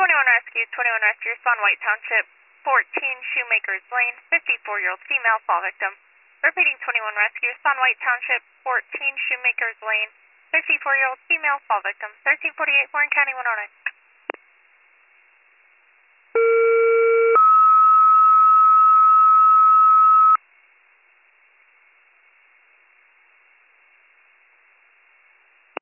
21 Rescue, 21 Rescue, Swan White Township, 14 Shoemakers Lane, 54-year-old female fall victim. Repeating 21 Rescue, Swan White Township, 14 Shoemakers Lane, 54-year-old female fall victim, 1348 Warren County 109.